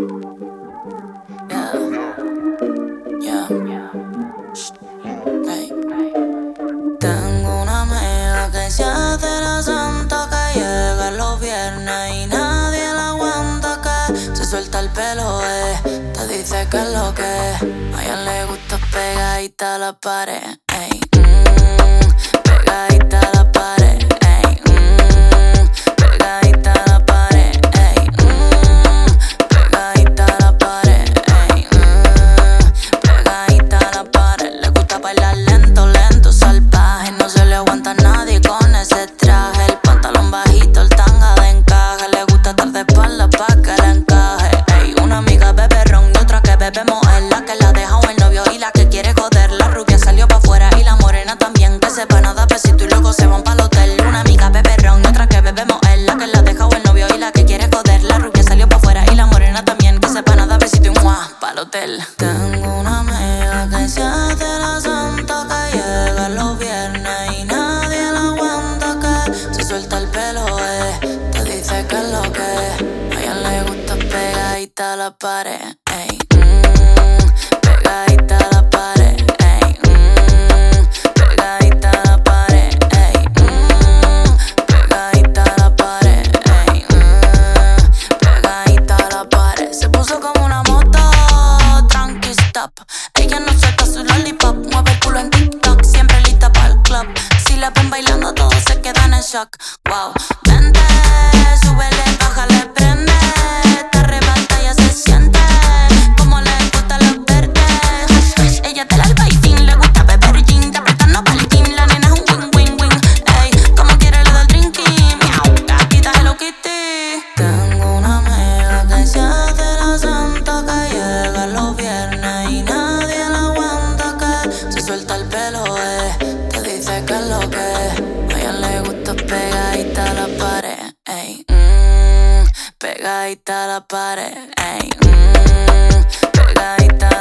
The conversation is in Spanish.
Yeah, yeah. Ey. Tengo una amiga que se hace la santa, que llega los viernes y nadie la aguanta, que se suelta el pelo, te dice que es lo que es. A ella le gusta pegadita a la pared, ey, pegadita a la pared, ey, pegadita a la pared, ey, pegadita a la pared, ey, pegadita a la pared. Le gusta bailar lento, lento, salvaje, no se le aguanta a nadie con ese traje. El pantalón bajito, el tanga de encaje, le gusta estar de espalda pa' que le encaje. Ey, una amiga bebe ron y otra que bebe moer, la que la deja o el novio y la que quiere joder. La rubia salió pa' afuera y la morena también, que se van a dar besito y luego se van pa'l hotel. Una amiga bebe ron y otra que bebe moer, la que la deja o el novio y la que quiere joder. La rubia salió pa' afuera y la morena también, que se van a dar besito y ¡mua! Pa'l hotel. Tengo una amiga que se hace la santa, que llega los viernes y nadie la aguanta, que se suelta el pelo, te dice que es lo que es. A ella le gusta pegadita a la pared, ey, pegadita a la pared, ey, pegadita a la pared, ey, pegadita a la pared, ey, pegadita a la pared. Se puso como una moto, tranqui stop. Ella no suelta su lollipop, mueve el culo en TikTok, siempre lista para el club. Si la ven bailando todos se quedan en shock. Wow, vente, súbele, bájale, prende. Te arrebata, ya se siente como le gusta los verdes. Ella te la alba y fin, le gusta beber gin, te apretando pa'l gym. La nena es un win-win-win, ey, como quiere le da el drinking. Miau, gatita Hello Kitty. Tengo una amiga que se hace la santa, que llega los viernes y nadie la aguanta, que se suelta el pelo, te dice que es lo que es. A ella le gusta pegadita a la pared, ey, pegadita a la pared, ey, pegadita